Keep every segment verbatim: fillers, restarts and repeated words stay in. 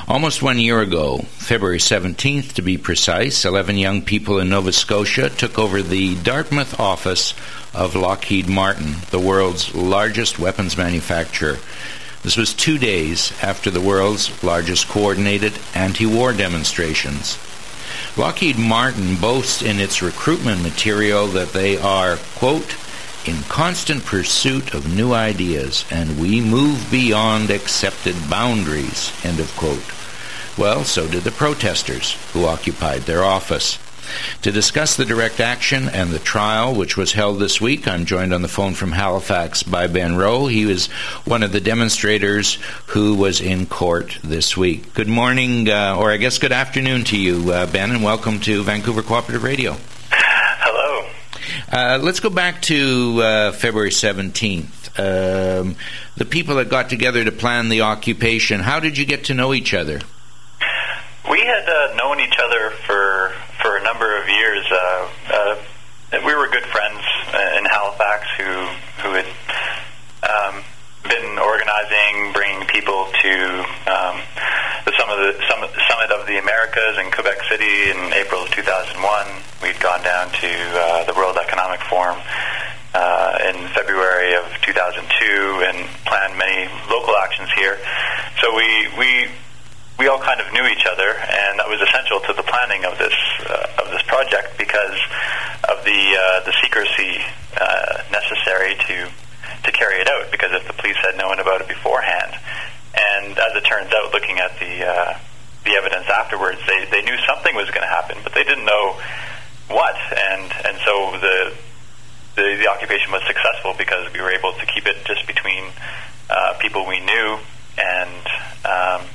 Almost one year ago, February seventeenth to be precise, eleven young people in Nova Scotia took over the Dartmouth office of Lockheed Martin, the world's largest weapons manufacturer. This was two days after the world's largest coordinated anti-war demonstrations. Lockheed Martin boasts in its recruitment material that they are, quote, in constant pursuit of new ideas, and we move beyond accepted boundaries, end of quote. Well, so did the protesters who occupied their office. To discuss the direct action and the trial, which was held this week, I'm joined on the phone from Halifax by Ben Rowe. He was one of the demonstrators who was in court this week. Good morning, uh, or I guess good afternoon to you, uh, Ben, and welcome to Vancouver Cooperative Radio. Hello. Uh, let's go back to uh, February seventeenth. Um, the people that got together to plan the occupation, how did you get to know each other? We had uh, known each other for for a number of years. Uh, uh, we were good friends in Halifax who who had um, been organizing, bringing people to um, the Summit of the, Summit, Summit of the Americas in Quebec City in April of two thousand one. We'd gone down to uh, the World Economic Forum uh, in February of two thousand two and planned many local actions here. So we we. We all kind of knew each other, and that was essential to the planning of this uh, of this project because of the uh, the secrecy uh, necessary to to carry it out. Because if the police had known about it beforehand, and as it turns out, looking at the uh, the evidence afterwards, they, they knew something was going to happen, but they didn't know what. And and so the the, the occupation was successful because we were able to keep it just between uh, people we knew and. Um,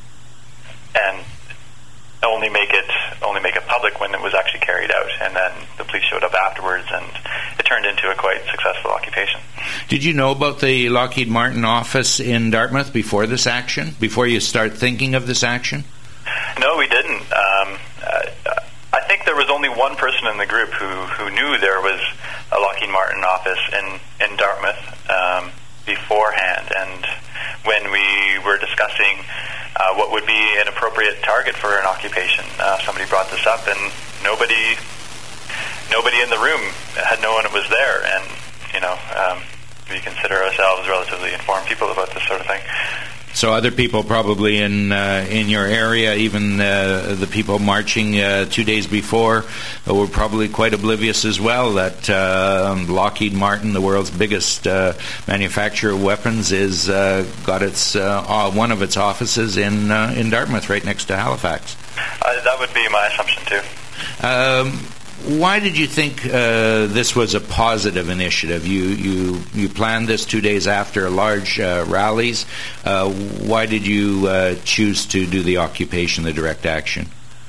and only make it only make it public when it was actually carried out. And then the police showed up afterwards, and it turned into a quite successful occupation. Did you know about the Lockheed Martin office in Dartmouth before this action, before you start thinking of this action? No, we didn't. Um, uh, I think there was only one person in the group who, who knew there was a Lockheed Martin office in, in Dartmouth um, beforehand. And when we were discussing Uh, what would be an appropriate target for an occupation, Uh, somebody brought this up, and nobody, nobody in the room had known it was there. And you know, um, we consider ourselves relatively informed people about this sort of thing. So other people probably in uh, in your area, even uh, the people marching uh, two days before, uh, were probably quite oblivious as well that uh, Lockheed Martin, the world's biggest uh, manufacturer of weapons, is uh, got its uh, one of its offices in uh, in Dartmouth, right next to Halifax. Uh, that would be my assumption too. Um, Why did you think uh, this was a positive initiative? You you you planned this two days after large uh, rallies. Uh, why did you uh, choose to do the occupation, the direct action?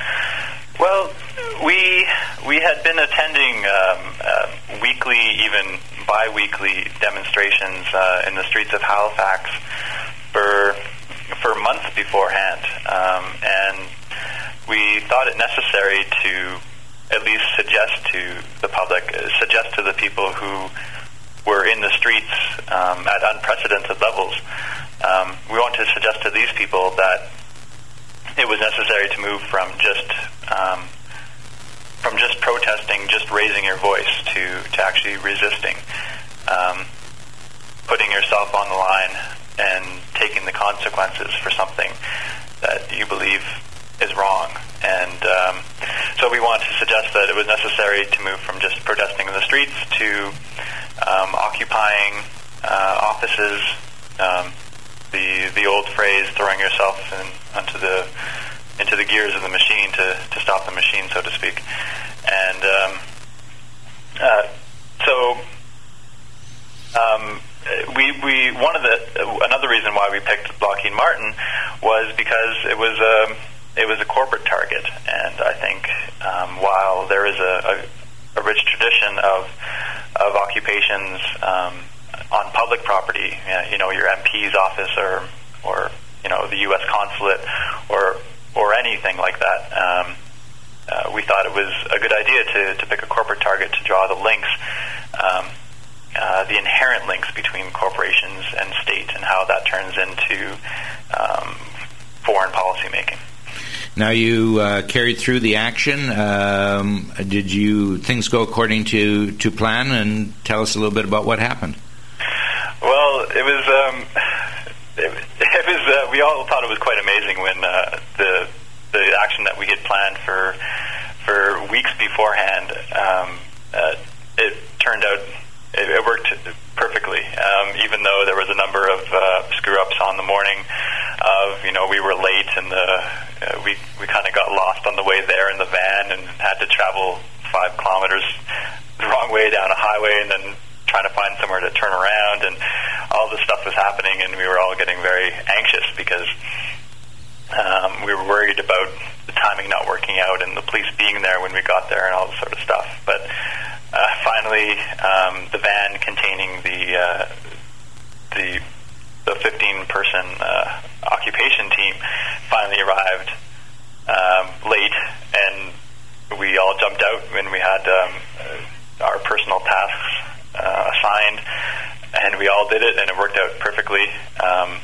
Well, we we had been attending um, uh, weekly, even bi-weekly demonstrations uh, in the streets of Halifax for for months beforehand, um, and we thought it necessary to at least suggest to the public, uh, suggest to the people who were in the streets um, at unprecedented levels. Um, we want to suggest to these people that it was necessary to move from just um, from just protesting, just raising your voice, to, to actually resisting, um, putting yourself on the line and taking the consequences for something that you believe is wrong. And um, so we want to suggest that it was necessary to move from just protesting in the streets to um, occupying uh, offices, um, the the old phrase, throwing yourself in, onto the into the gears of the machine to, to stop the machine, so to speak. And um, uh, so um, we we one of the another reason why we picked Lockheed Martin was because it was um, It was a corporate target, and I think um, while there is a, a, a rich tradition of of occupations um, on public property, you know, your M P's office or or you know the U S consulate or or anything like that, um, uh, we thought it was a good idea to, to pick a corporate target to draw the links, um, uh, the inherent links between corporations and state, and how that turns into um, foreign policy making. Now you uh, carried through the action. Um, did you things go according to, to plan? And tell us a little bit about what happened. Well, it was. Um, it, it was. Uh, we all thought it was quite amazing when uh, the the action that we had planned for for weeks beforehand. Um, uh, it turned out it, it worked perfectly. Um, even though there was a number of uh, screw ups on the morning of, you know, we were late and the uh, we we kind of got lost on the way there in the van and had to travel five kilometers the wrong way down a highway and then trying to find somewhere to turn around, and all this stuff was happening, and we were all getting very anxious because um, we were worried about the timing not working out and the police being there when we got there and all this sort of stuff. But uh, finally, um, the van containing the uh, the the fifteen person uh, occupation team finally arrived um, late, and we all jumped out when we had um, our personal tasks Uh, assigned, and we all did it, and it worked out perfectly. Um,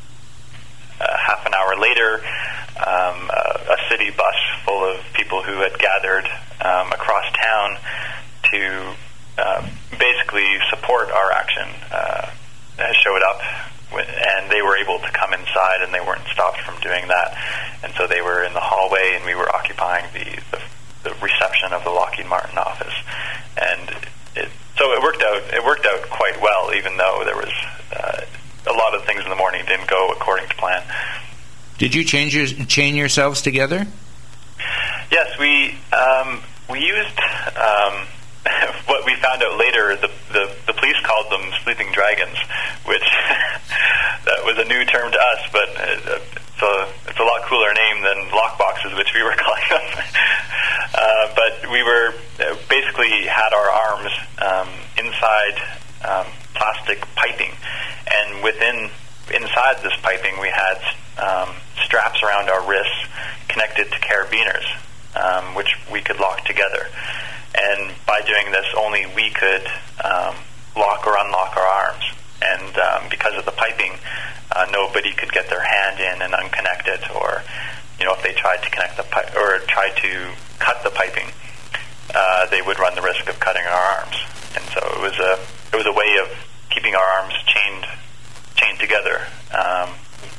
uh, half an hour later, um, a, a city bus full of people who had gathered um, across town to uh, basically support our action uh, showed up, and they were able to come inside, and they weren't stopped from doing that. And so they were in the hallway, and we were occupying the, the, the reception of the Lockheed Martin office, and it So it worked out. It worked out quite well, even though there was uh, a lot of things in the morning didn't go according to plan. Did you change your, chain yourselves together? Yes, we um, we used um, what we found out later. The, the the police called them sleeping dragons, which that was a new term to us, but it's a it's a lot cooler name than lockboxes, which we were calling them. uh, but we were basically had our arms um, inside um, plastic piping, and within inside this piping we had um, straps around our wrists connected to carabiners, um, which we could lock together. And by doing this, only we could um, lock or unlock our arms. And um, because of the piping, uh, nobody could get their hand in and unconnect it, or, you know, if they tried to connect the pipe or tried to cut the piping, uh, they would run the risk of cutting our arms. And so it was a it was a way of keeping our arms chained chained together. Um,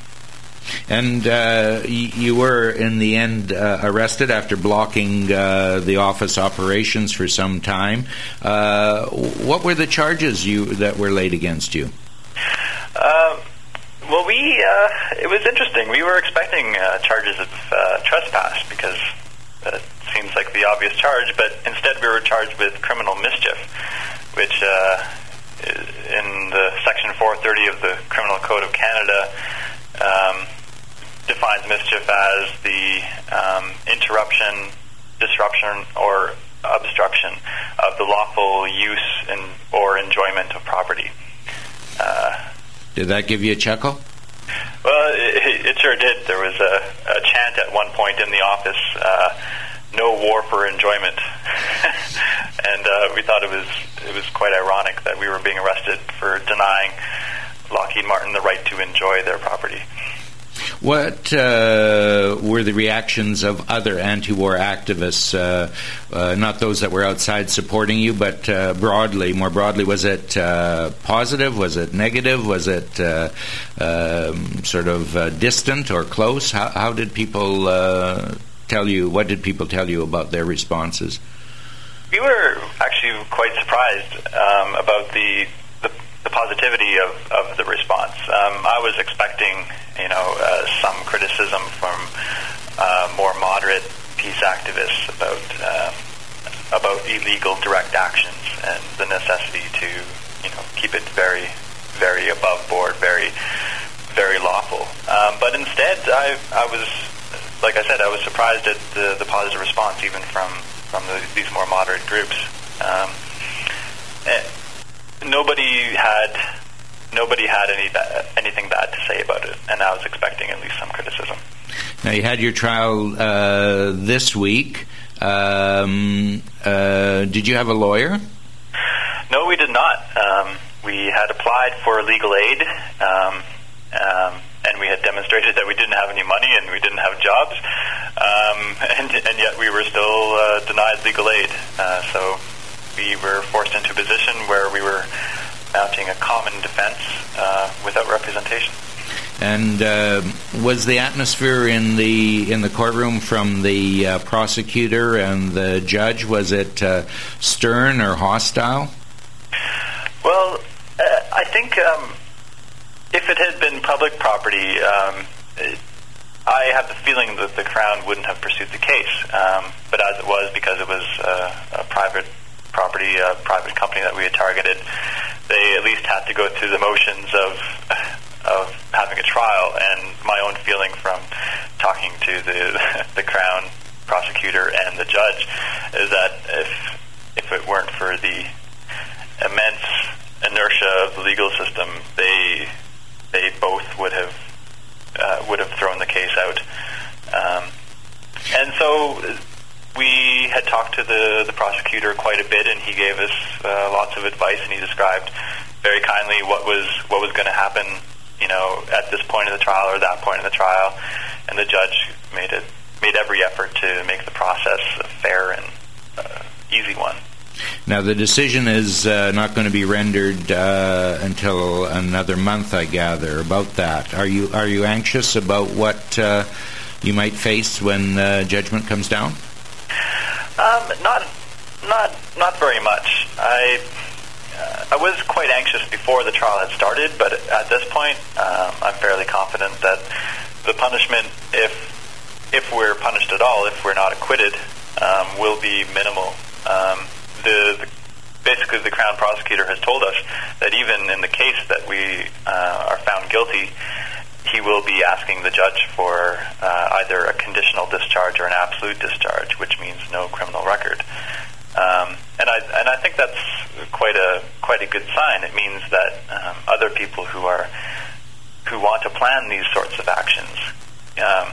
And uh, y- you were, in the end, uh, arrested after blocking uh, the office operations for some time. Uh, what were the charges you that were laid against you? Uh, well, we uh, it was interesting. We were expecting uh, charges of uh, trespass because it seems like the obvious charge, but instead we were charged with criminal mischief, which uh, in the Section four thirty of the Criminal Code of Canada Um, defines mischief as the um, interruption, disruption, or obstruction of the lawful use and or enjoyment of property. Uh, Did that give you a chuckle? well, it, it sure did. There was a, a chant at one point in the office, uh, "No war for enjoyment," and uh, we thought it was it was quite ironic that we were being arrested for denying Lockheed Martin the right to enjoy their property. What uh, were the reactions of other anti-war activists, uh, uh, not those that were outside supporting you, but uh, broadly, more broadly? Was it uh, positive? Was it negative? Was it uh, um, sort of uh, distant or close? How, how did people uh, tell you, what did people tell you about their responses? We were actually quite surprised um, about the, the the positivity of, of the response. Um, I was expecting, you know, uh, some criticism from uh, more moderate peace activists about uh, about illegal direct actions and the necessity to, you know, keep it very, very above board, very, very lawful. Um, but instead, I I was, like I said, I was surprised at the, the positive response, even from from the, these more moderate groups. Um, and, Nobody had nobody had any ba- anything bad to say about it, and I was expecting at least some criticism. Now, you had your trial uh, this week. Um, uh, did you have a lawyer? No, we did not. Um, we had applied for legal aid, um, um, and and we had demonstrated that we didn't have any money and we didn't have jobs, um, and, and yet we were still uh, denied legal aid. Uh, so we were forced into a position where we were mounting a common defense uh, without representation. And uh, was the atmosphere in the in the courtroom from the uh, prosecutor and the judge, was it uh, stern or hostile? Well, uh, I think um, if it had been public property, um, it, I have the feeling that the Crown wouldn't have pursued the case. Um, but as it was, because it was uh, a private property, a private company that we had targeted, they at least had to go through the motions of of having a trial. And my own feeling from talking to the the Crown prosecutor and the judge is that if if it weren't for the immense inertia of the legal system, they they both would have uh, would have thrown the case out. Um, and so we had talked to the the prosecutor quite a bit, and he gave us uh, lots of advice, and he described very kindly what was what was going to happen, you know, at this point in the trial or that point in the trial, and the judge made it made every effort to make the process a fair and uh, easy one. Now, the decision is uh, not going to be rendered uh, until another month, I gather. About that, are you are you anxious about what uh, you might face when uh, judgment comes down? Um, not not not very much. I uh, I was quite anxious before the trial had started, but at this point, um, I'm fairly confident that the punishment, if if we're punished at all, if we're not acquitted, um, will be minimal. Um, the, the basically the Crown prosecutor has told us that even in the case that we uh, are found guilty, he will be asking the judge for uh, either a conditional discharge or an absolute discharge, which means no criminal record. Um, and I and I think that's quite a quite a good sign. It means that um, other people who are who want to plan these sorts of actions um,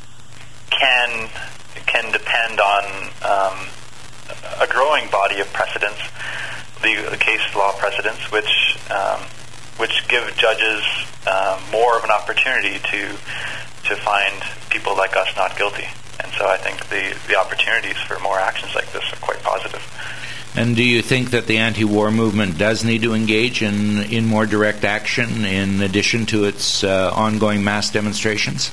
can can depend on um, a growing body of precedents, the, the case law precedents, which um, which give judges um, more of an opportunity to to find people like us not guilty. And so I think the, the opportunities for more actions like this are quite positive. And do you think that the anti-war movement does need to engage in, in more direct action in addition to its uh, ongoing mass demonstrations?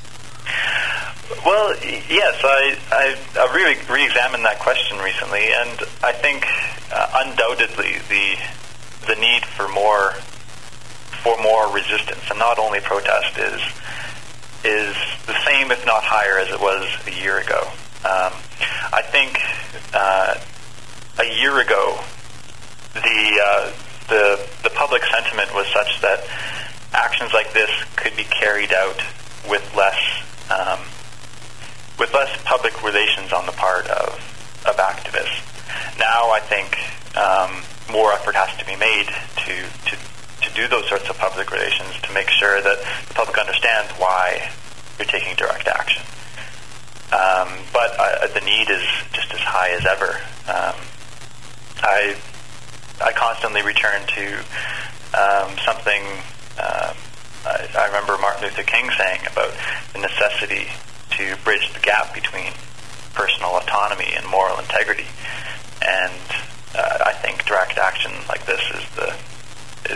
Well, yes, I, I, I really re-examined that question recently, and I think uh, undoubtedly the the need for more for more resistance, and not only protest, is is the same, if not higher, as it was a year ago. Um, I think uh, a year ago, the uh, the the public sentiment was such that actions like this could be carried out with less um, with less public relations on the part of of activists. Now, I think um, more effort has to be made to to to do those sorts of public relations, to make sure that the public understands why you're taking direct action. Um, but uh, the need is just as high as ever. Um, I I constantly return to um, something um, I, I remember Martin Luther King saying about the necessity to bridge the gap between personal autonomy and moral integrity. And uh, I think direct action like this is the is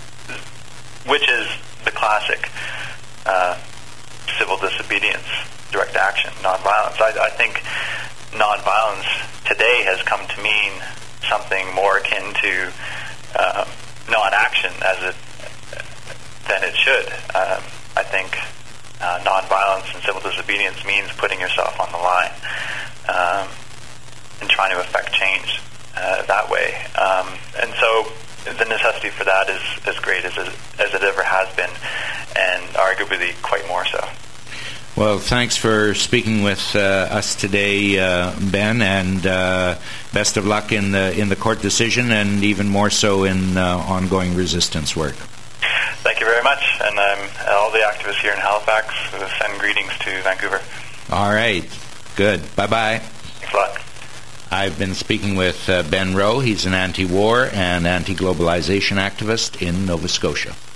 which is the classic uh, civil disobedience, direct action, nonviolence. I, I think nonviolence today has come to mean something more akin to uh, non-action as it than it should. Um, I think uh, nonviolence and civil disobedience means putting yourself on the line um, and trying to affect change uh, that way. Um, and so the necessity for that is as great as it, as it ever has been, and arguably quite more so. Well, thanks for speaking with uh, us today, uh, Ben, and uh, best of luck in the in the court decision, and even more so in uh, ongoing resistance work. Thank you very much, and um, all the activists here in Halifax send greetings to Vancouver. All right, good. Bye-bye. Thanks a lot. I've been speaking with uh, Ben Rowe. He's an anti-war and anti-globalization activist in Nova Scotia.